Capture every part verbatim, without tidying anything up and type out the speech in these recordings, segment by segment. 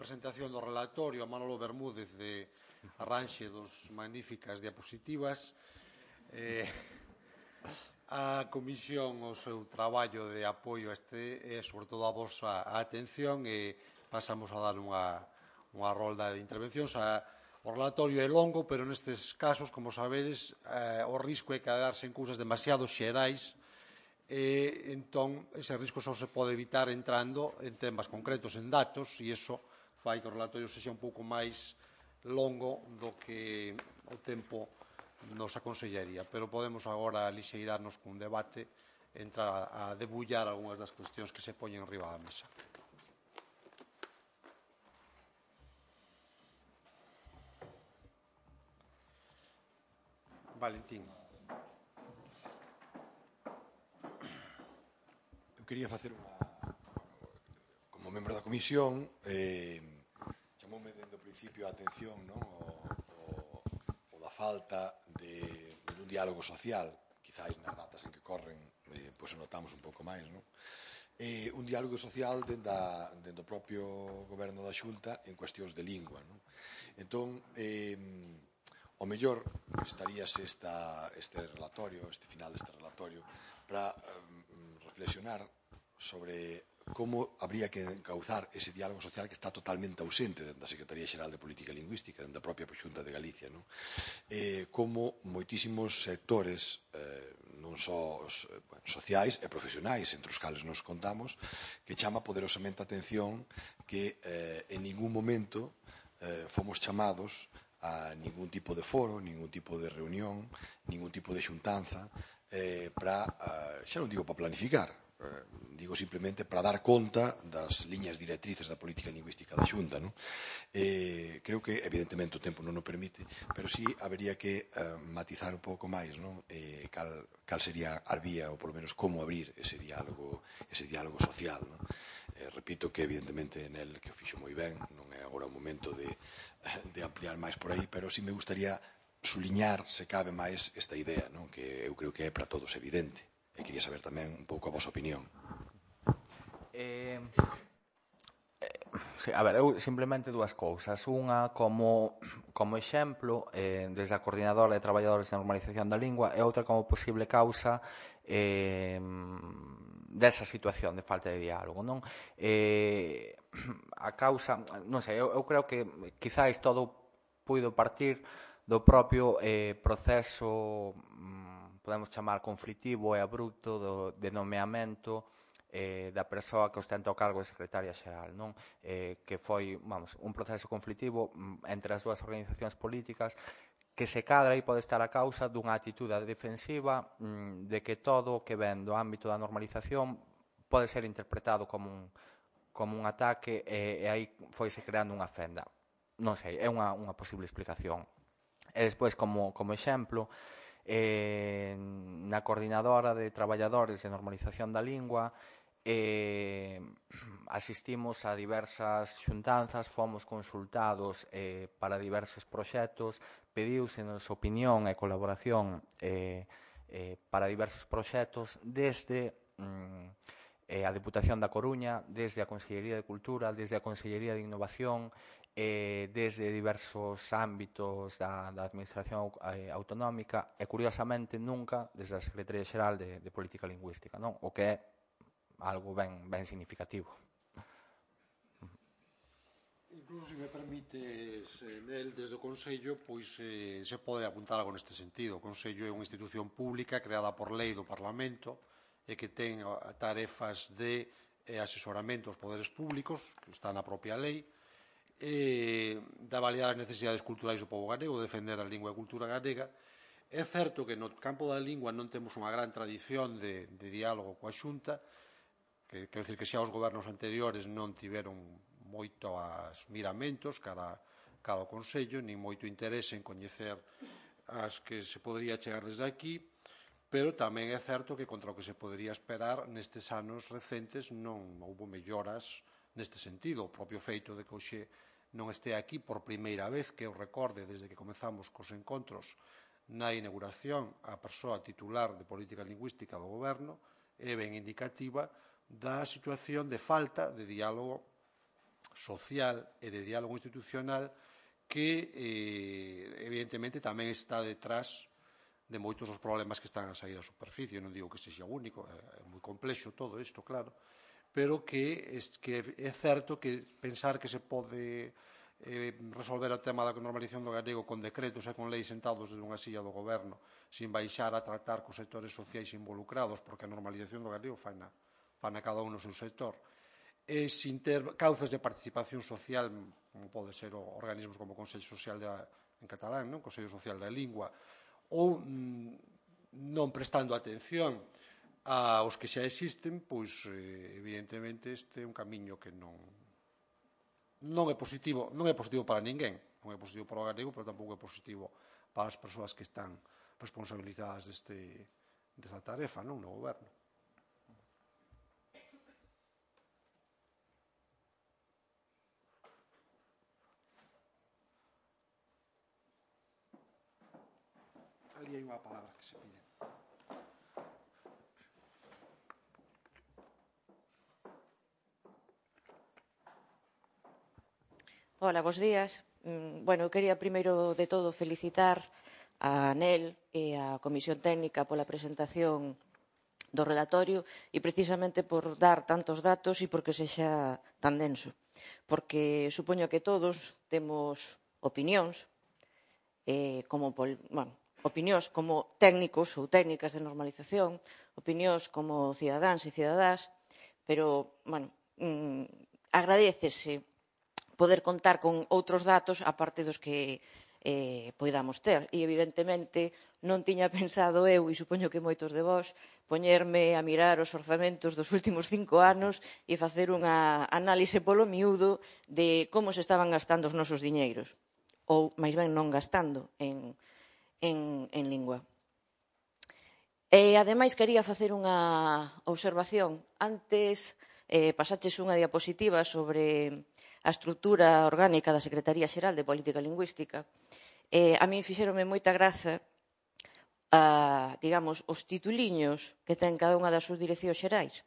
presentación do relatorio a Manolo Bermúdez de arranxe dos magníficas diapositivas. Eh, a Comisión o seu traballo de apoio a este e, sobre todo, a vosa atención e pasamos a dar unha, unha rolda de intervencións. A, o relatorio é longo, pero nestes casos, como sabedes, eh, o risco é quedarse en cousas demasiado xerais e entón ese risco só se pode evitar entrando en temas concretos, en datos, e iso fai que o relatorio sexa un pouco máis longo do que o tempo nos aconsellaría. Pero podemos agora lixeirarnos cun debate e entrar a debullar algunhas das cuestións que se poñen enriba da mesa. Valentín. Quería facer unha, como membro da comisión, eh, chamoume dende o principio a atención, non, o, o, o da falta de, de un diálogo social, quizáis nas datas en que corren, eh, pois o notamos un pouco máis, non? Eh, un diálogo social dende, a, dende o propio goberno da Xunta en cuestións de lingua, non? Entón, eh, o mellor estaríase esta, este relatorio, este final deste relatorio, para eh, reflexionar sobre como habría que encauzar ese diálogo social que está totalmente ausente dentro da Secretaría Xeral de Política Lingüística, dentro da propia Xunta de Galicia, non? Eh, como moitísimos sectores, eh, non só os, bueno, sociais e profesionais, entre os cales nos contamos, que chama poderosamente a atención que eh, en ningún momento eh, fomos chamados a ningún tipo de foro, ningún tipo de reunión, ningún tipo de xuntanza, eh, para, eh, xa non digo para planificar, eh, digo simplemente para dar conta das liñas directrices da política lingüística da Xunta, non? Eh, creo que, evidentemente, o tempo non o permite, pero sí habería que eh, matizar un pouco máis, non? Eh, cal, cal sería a vía, ou polo menos como abrir ese diálogo, ese diálogo social, non? Eh, repito que, evidentemente, nel que o fixo moi ben, non é agora o momento de, de ampliar máis por aí, pero sí me gustaría suliñar, se cabe máis, esta idea, non? Que eu creo que é para todos evidente. E quería saber tamén un pouco a vosa opinión. Eh, eh, sí, a ver, eu simplemente dúas cousas. Unha, como, como exemplo, eh, desde a Coordinadora de Traballadores de Normalización da Lingua, e outra como posible causa eh, desa situación de falta de diálogo, non? Eh, a causa, non sei, eu, eu creo que quizáis todo puido partir do propio eh, proceso, mm, podemos chamar conflitivo e abrupto do, de nomeamento eh, da persoa que ostenta o cargo de secretaria xeral, non? Eh, que foi, vamos, un proceso conflitivo entre as dúas organizacións políticas que se cadra e pode estar a causa dunha atitude defensiva mmm, de que todo o que ven do ámbito da normalización pode ser interpretado como un, como un ataque e, e aí foise creando unha fenda. Non sei, é unha, unha posible explicación. E despois, como, como exemplo, eh, na Coordinadora de Traballadores de Normalización da Lingua, eh, asistimos a diversas xuntanzas, fomos consultados eh, para diversos proxectos, pediusenos opinión e colaboración eh, eh, para diversos proxectos desde mm, eh, a Deputación da Coruña, desde a Consellería de Cultura, desde a Consellería de Innovación, eh, desde diversos ámbitos da, da Administración eh, Autonómica e, curiosamente, nunca desde a Secretaría Xeral de, de Política Lingüística, non? O que é algo ben, ben significativo. Incluso, se me permites, Nel, desde o Consello, pois eh, se pode apuntar algo neste sentido. O Consello é unha institución pública creada por lei do Parlamento e que ten tarefas de eh, asesoramento aos poderes públicos, que está na propia lei, eh, de avaliar as necesidades culturais do povo galego, defender a lingua e a cultura galega. É certo que no campo da lingua non temos unha gran tradición de, de diálogo coa Xunta, que quero dicir que xa os gobernos anteriores non tiveron moito as miramentos cara, cara ao Consello, nin moito interese en coñecer as que se podría chegar desde aquí, pero tamén é certo que contra o que se podría esperar nestes anos recentes non houve melloras neste sentido. O propio feito de que hoxe non este aquí por primeira vez, que eu recorde desde que comezamos cos encontros na inauguración a persoa titular de política lingüística do goberno, é ben indicativa da situación de falta de diálogo social e de diálogo institucional que, eh, evidentemente, tamén está detrás de moitos dos problemas que están a sair á superficie. Non digo que sexa único, é moi complexo todo isto, claro, pero que é, que é certo que pensar que se pode eh, resolver o tema da normalización do galego con decretos e con leis sentados desde unha silla do goberno sin baixar a tratar cos sectores sociais involucrados, porque a normalización do galego fai na, fai na cada un no seu sector, e sin ter cauzas de participación social, como pode ser organismos como o Consello Social de, en catalán, non? Consello Social da Lingua, ou mm, non prestando atención aos que xa existen, pois, eh, evidentemente, este é un camiño que non non é positivo, non é positivo para ninguén, non é positivo para o galego, pero tampouco é positivo para as persoas que están responsabilizadas deste, desta tarefa, non, no goberno. Ali hai unha palabra que se pide. Hola, bos días. Bueno, eu quería primeiro de todo felicitar a ANEL e a Comisión Técnica pola presentación do relatorio e precisamente por dar tantos datos e porque sexa tan denso. Porque supoño que todos temos opinións, eh, como, bueno, opinións como técnicos ou técnicas de normalización, opinións como cidadáns e cidadás, pero, bueno, mmm, agradécese poder contar con outros datos aparte dos que eh, poidamos ter. E, evidentemente, non tiña pensado eu, e supoño que moitos de vós, poñerme a mirar os orzamentos dos últimos cinco anos e facer unha análise polo miúdo de como se estaban gastando os nosos diñeiros. Ou, máis ben, non gastando en, en, en lingua. E, ademais, quería facer unha observación. Antes eh, pasaches unha diapositiva sobre a estrutura orgánica da Secretaría Xeral de Política Lingüística. Eh, a min fixeronme moita graza a, digamos, os tituliños que ten cada unha das subdireccións xerais.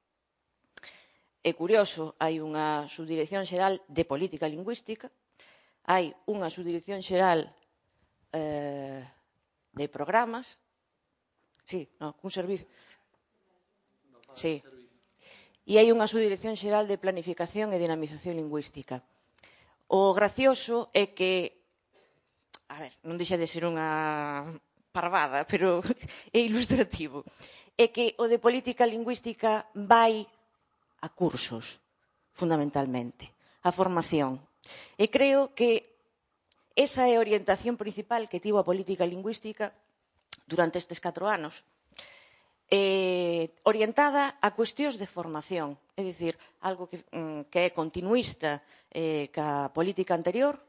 É curioso, hai unha subdirección xeral de Política Lingüística, hai unha subdirección xeral eh, de programas, sí, no, un servicio, sí, e hai unha subdirección xeral de planificación e dinamización lingüística. O gracioso é que, a ver, non deixa de ser unha parvada, pero é ilustrativo, é que o de política lingüística vai a cursos, fundamentalmente, a formación. E creo que esa é a orientación principal que tivo a política lingüística durante estes catro anos. Eh, orientada a cuestións de formación, é dicir, algo que, mm, que é continuista eh, ca política anterior,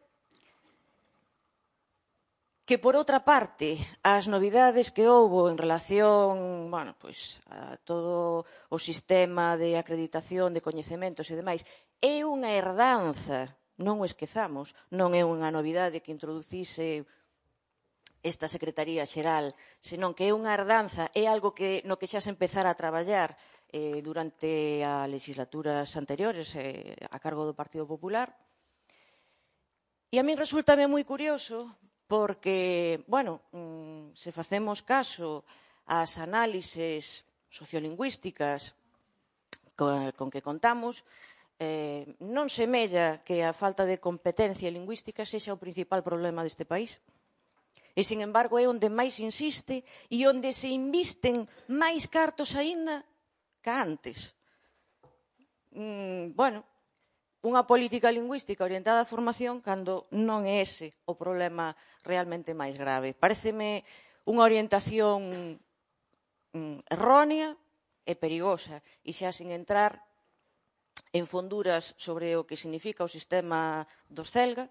que, por outra parte, as novidades que houbo en relación, bueno, pois, a todo o sistema de acreditación de coñecementos e demais, é unha herdanza, non o esquezamos, non é unha novidade que introducise esta Secretaría Xeral, senón que é unha herdanza, é algo que no que xa se empezara a traballar eh, durante as legislaturas anteriores eh, a cargo do Partido Popular. E a min resultame moi curioso porque, bueno, mmm, se facemos caso ás análises sociolingüísticas con, con que contamos, eh, non semella que a falta de competencia lingüística sexa o principal problema deste país. E, sin embargo, é onde máis insiste e onde se invisten máis cartos aínda ca antes. Mm, bueno, unha política lingüística orientada á formación cando non é ese o problema realmente máis grave. Paréceme unha orientación mm, errónea e perigosa, e xa sin entrar en fonduras sobre o que significa o sistema dos CELGA,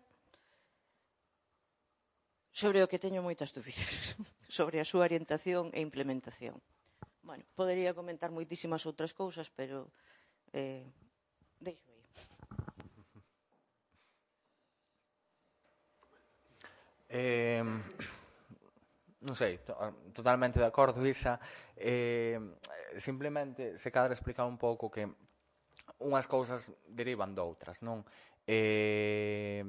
sobre o que teño moitas dúbidas, sobre a súa orientación e implementación. Bueno, podería comentar moitísimas outras cousas, pero eh, deixo aí. Eh, non sei, to, totalmente de acordo, Isa. Eh, simplemente, se cadra explicar un pouco que unhas cousas derivan doutras, non? Eh,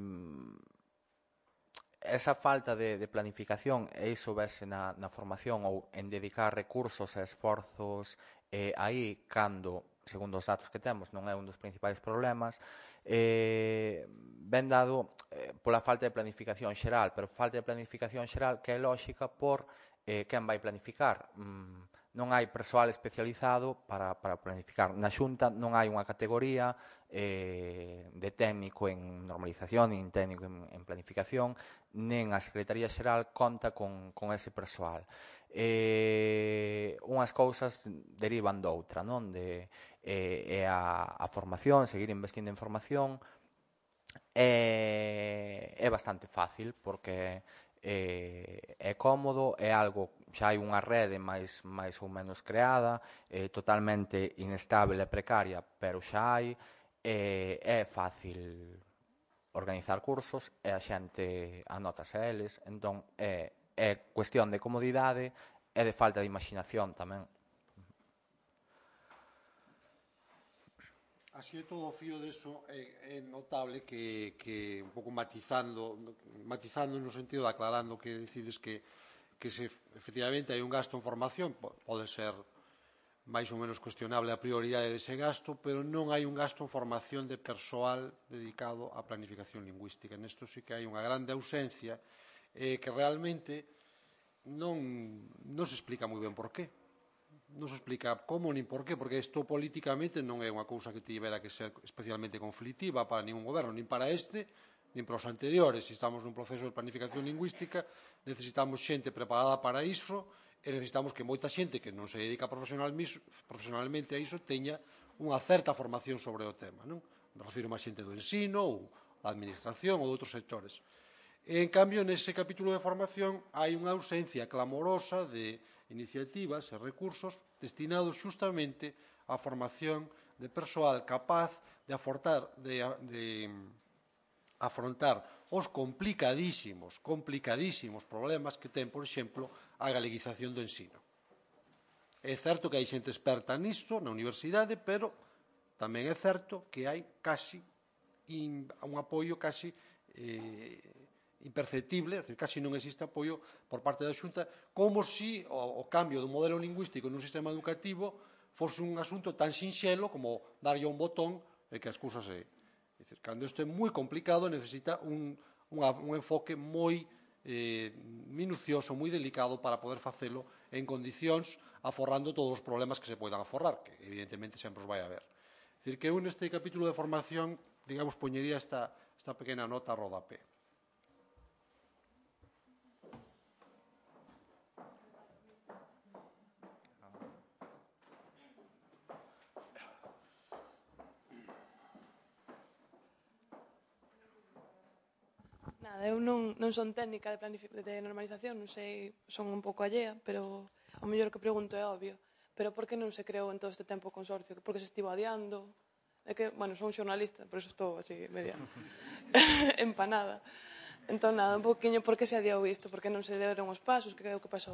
esa falta de, de planificación, e iso vese na, na formación ou en dedicar recursos e esforzos eh, aí, cando, segundo os datos que temos, non é un dos principais problemas, eh, ben dado eh, pola falta de planificación xeral, pero falta de planificación xeral que é lóxica por eh, quen vai planificar. Mm, non hai persoal especializado para, para planificar. Na Xunta non hai unha categoría eh, de técnico en normalización, nin técnico en, en planificación, nen a Secretaría Xeral conta con, con ese persoal. Eh, unhas cousas derivan doutra, non? De, eh, é a, a formación, seguir investindo en formación, é, é bastante fácil, porque eh, é cómodo, é algo, xa hai unha rede máis, máis ou menos creada, eh, totalmente inestable e precaria, pero xa hai, eh, é fácil organizar cursos e a xente anótase a eles, entón é, é cuestión de comodidade e de falta de imaginación tamén. Así é todo o fío deso, é, é notable que, que un pouco matizando, matizando no sentido de aclarando que decides que, que se efectivamente hai un gasto en formación, pode ser máis ou menos cuestionable a prioridade dese gasto, pero non hai un gasto en formación de persoal dedicado á planificación lingüística. Nesto sí que hai unha grande ausencia eh, que realmente non, non se explica moi ben por qué. Non se explica como nin por qué, porque isto políticamente non é unha cousa que tivera que ser especialmente conflictiva para ningún goberno, nin para este, nin para os anteriores. Se estamos nun proceso de planificación lingüística, necesitamos xente preparada para iso e necesitamos que moita xente que non se dedica profesionalmente a iso teña unha certa formación sobre o tema. Non? Me refiro máis xente do ensino ou da administración ou de outros sectores. En cambio, nese capítulo de formación hai unha ausencia clamorosa de iniciativas e recursos destinados xustamente á formación de persoal capaz de, afortar, de, de afrontar os complicadísimos, complicadísimos problemas que ten, por exemplo, a galeguización do ensino. É certo que hai xente experta nisto na universidade, pero tamén é certo que hai casi un apoio casi eh, imperceptible, casi non existe apoio por parte da Xunta, como se o, o cambio do modelo lingüístico nun sistema educativo fose un asunto tan sinxelo como darlle un botón e que as cousas se... É dicir, cando isto é moi complicado, necesita un, unha, un enfoque moi eh, minucioso, moi delicado para poder facelo en condicións aforrando todos os problemas que se poidan aforrar, que evidentemente sempre os vai haber. É dicir, que eu neste capítulo de formación, digamos, poñería esta, esta pequena nota a rodapé. Nada, eu non, non son técnica de, de normalización, non sei, son un pouco allea, pero o mellor que pregunto é obvio. Pero por que non se creou en todo este tempo o consorcio? Por que se estivo adiando? É que, bueno, son xornalista, por eso estou así media empanada. Entón, nada, un pouquinho, por que se adiou isto? Por que non se deron os pasos? Que é o que pasou?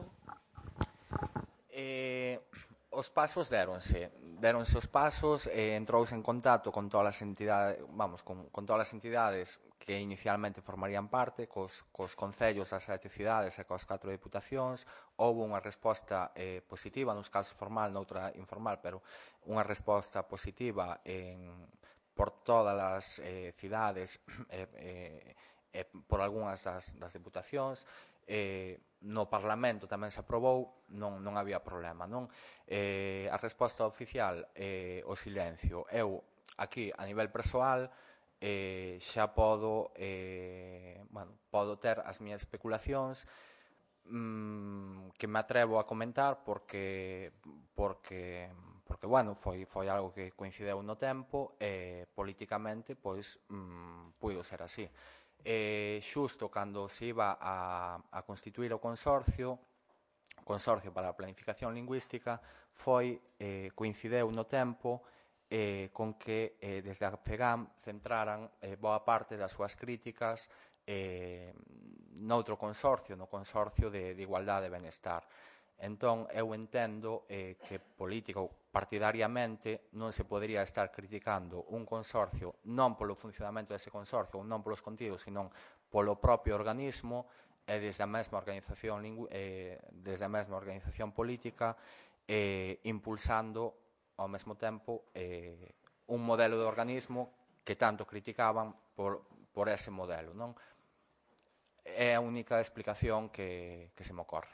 Eh, os pasos déronse. Déronse os pasos e entrouse en contacto con todas as entidades, vamos, con, con todas as entidades que inicialmente formarían parte, cos, cos concellos das sete cidades e cos catro diputacións. Houve unha resposta eh, positiva, nos casos formal, noutra informal, pero unha resposta positiva en, por todas as eh, cidades e eh, eh, por algunhas das, das diputacións. Eh, no Parlamento tamén se aprobou, non, non había problema, non? Eh, a resposta oficial, eh, o silencio. Eu, aquí, a nivel persoal, eh, xa podo, eh, bueno, podo ter as miñas especulacións mmm, que me atrevo a comentar porque, porque, porque bueno, foi, foi algo que coincideu no tempo e políticamente, pois, mmm, puido ser así. Eh, xusto cando se iba a, a constituir o consorcio, o Consorcio para a Planificación Lingüística, foi, eh, coincideu no tempo eh, con que eh, desde a FEGAM centraran eh, boa parte das súas críticas eh, noutro consorcio, no Consorcio de, de Igualdade e Benestar. Entón, eu entendo eh, que político partidariamente non se podería estar criticando un consorcio non polo funcionamento dese consorcio, non polos contidos, sino polo propio organismo e desde a mesma organización, eh, desde a mesma organización política eh, impulsando ao mesmo tempo eh, un modelo de organismo que tanto criticaban por, por ese modelo, non? É a única explicación que, que se me ocorre.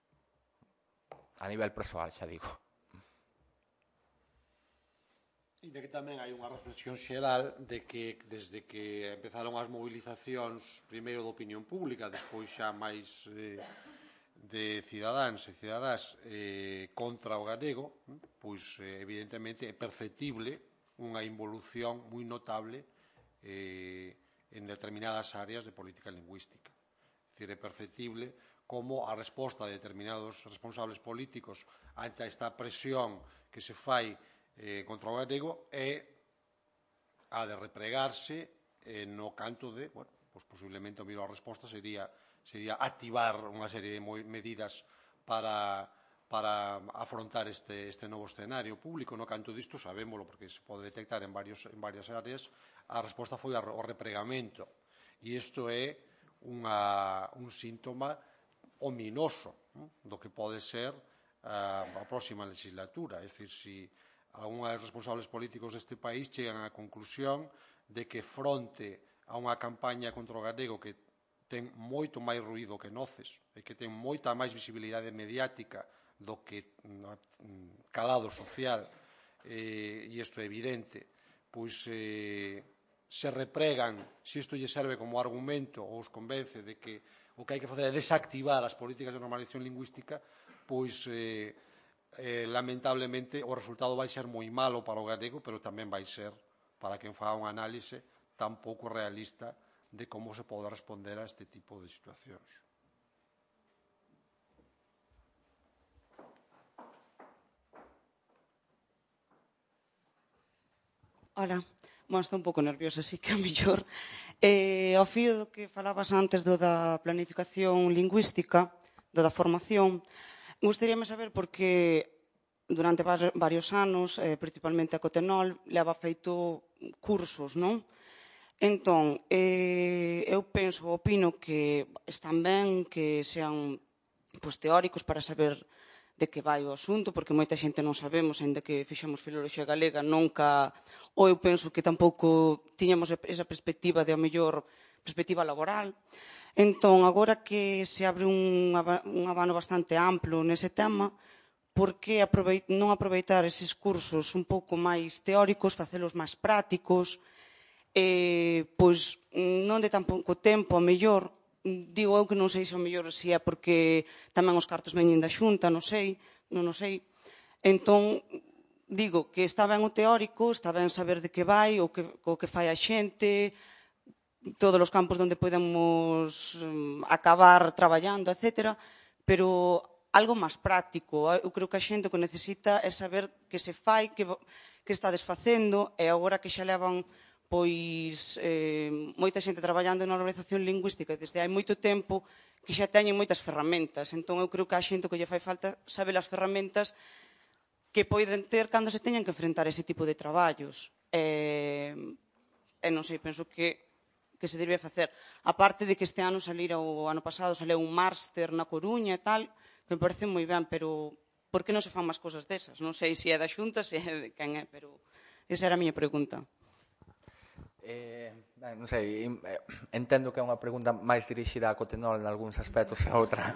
A nivel persoal, xa digo. E de que tamén hai unha reflexión xeral de que desde que empezaron as movilizacións primeiro da opinión pública, despois xa máis eh, de cidadáns e cidadás eh, contra o galego, pois eh, evidentemente é perceptible unha involución moi notable eh, en determinadas áreas de política lingüística. É dicir, é perceptible como a resposta de determinados responsables políticos ante esta presión que se fai eh, contra o galego é a de repregarse eh, no canto de, bueno, pues posiblemente a mellor resposta sería, sería activar unha serie de medidas para, para afrontar este, este novo escenario público. No canto disto, sabémolo, porque se pode detectar en, varios, en varias áreas, a resposta foi o repregamento. E isto é unha, un síntoma ominoso, ¿no?, do que pode ser a, a próxima legislatura. É dicir, si algúns responsables políticos deste país chegan á conclusión de que fronte a unha campaña contra o galego que ten moito máis ruído que noces e que ten moita máis visibilidade mediática do que calado social, eh, e isto é evidente, pois eh, se repregan, se isto lle serve como argumento ou os convence de que o que hai que facer é desactivar as políticas de normalización lingüística, pois eh, eh, lamentablemente o resultado vai ser moi malo para o galego, pero tamén vai ser para quen faga unha análise tan pouco realista de como se pode responder a este tipo de situacións. Hola, bueno, estou un pouco nerviosa, así que a mellor. Eh, ao fío do que falabas antes do da planificación lingüística, do da formación, gustaríame saber porque durante varios anos, eh, principalmente a Cotenol, leva feito cursos, non? Entón, eh, eu penso, opino que están ben que sean pues, teóricos para saber de que vai o asunto, porque moita xente non sabemos, ainda que fixemos filoloxía galega, nunca, ou eu penso que tampouco tiñamos esa perspectiva de, a mellor, perspectiva laboral. Entón, agora que se abre un, un abano bastante amplo nese tema, por que non aproveitar eses cursos un pouco máis teóricos, facelos máis prácticos, eh, pois non de tan pouco tempo, a mellor, digo eu que non sei se o mellor se é porque tamén os cartos veñen da Xunta, non sei, non o sei. Entón, digo que está ben o teórico, está ben saber de que vai, o que, o que fai a xente, todos os campos onde podemos acabar traballando, etcétera, pero algo máis práctico. Eu creo que a xente o que necesita é saber que se fai, que, que está desfacendo, e agora que xa levan pois eh, moita xente traballando na normalización lingüística desde hai moito tempo, que xa teñen moitas ferramentas. Entón, eu creo que a xente que lle fai falta saber as ferramentas que poden ter cando se teñan que enfrentar ese tipo de traballos. E, e non sei, penso que, que se debería facer. A parte de que este ano salira, o ano pasado, saleu un máster na Coruña e tal, que me parece moi ben, pero por que non se fan máis cosas desas? Non sei se é da Xunta, se é de quen é, pero esa era a miña pregunta. Eh, ben, non sei, entendo que é unha pregunta máis dirixida a Cotenol en algúns aspectos e a outra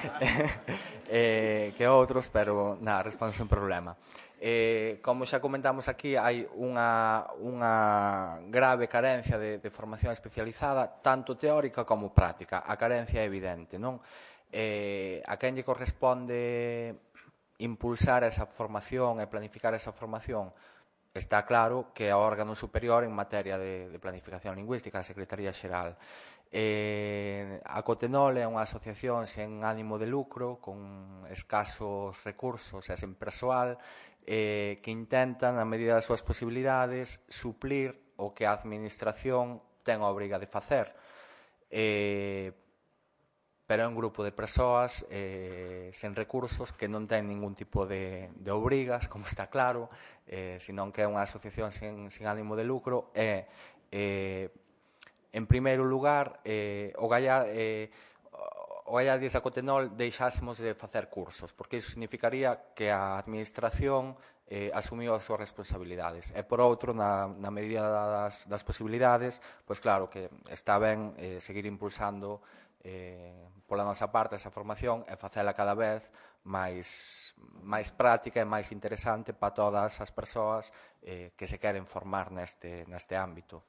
eh, que outros, pero nada, respondo sen problema. Eh, como xa comentamos aquí, hai unha, unha grave carencia de, de formación especializada, tanto teórica como práctica. A carencia é evidente, non? Eh, a quen lle corresponde impulsar esa formación e planificar esa formación? Está claro que é o órgano superior en materia de, de planificación lingüística, a Secretaría Xeral. Eh, a Cotenol é unha asociación sen ánimo de lucro, con escasos recursos e sen persoal, eh, que intentan, na medida das súas posibilidades, suplir o que a Administración ten a obriga de facer. Eh, pero é un grupo de persoas eh, sen recursos que non ten ningún tipo de, de obrigas, como está claro, eh, senón que é unha asociación sen, sen ánimo de lucro e, eh, en primeiro lugar, eh, o Gaia... Eh, o Gaia de Cotenol deixásemos de facer cursos, porque iso significaría que a administración eh, asumiu as súas responsabilidades. E, por outro, na, na medida das, das posibilidades, pois claro que está ben eh, seguir impulsando eh, pola nosa parte esa formación e facela cada vez máis, máis práctica e máis interesante para todas as persoas eh, que se queren formar neste, neste ámbito.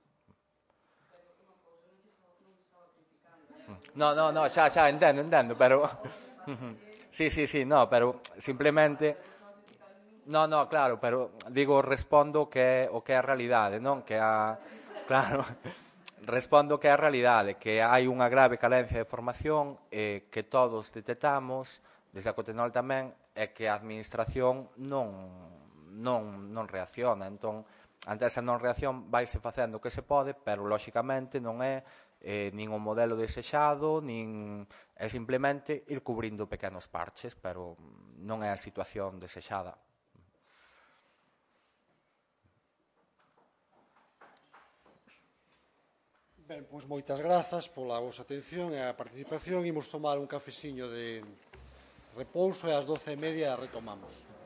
No, no, no, xa, xa, entendo, entendo, pero... sí, sí, sí, no, pero simplemente... No, no, claro, pero digo, respondo que o que é a realidade, non? Que a... Claro, respondo que é a realidade, que hai unha grave carencia de formación eh, que todos detectamos, desde a Cotenol tamén, é que a administración non, non, non reacciona. Entón, ante esa non reacción vaise facendo o que se pode, pero, lóxicamente, non é eh, nin o modelo desexado, nin é simplemente ir cubrindo pequenos parches, pero non é a situación desexada. Ben, pois moitas grazas pola vosa atención e a participación. Imos tomar un cafeciño de repouso e ás doce e media retomamos.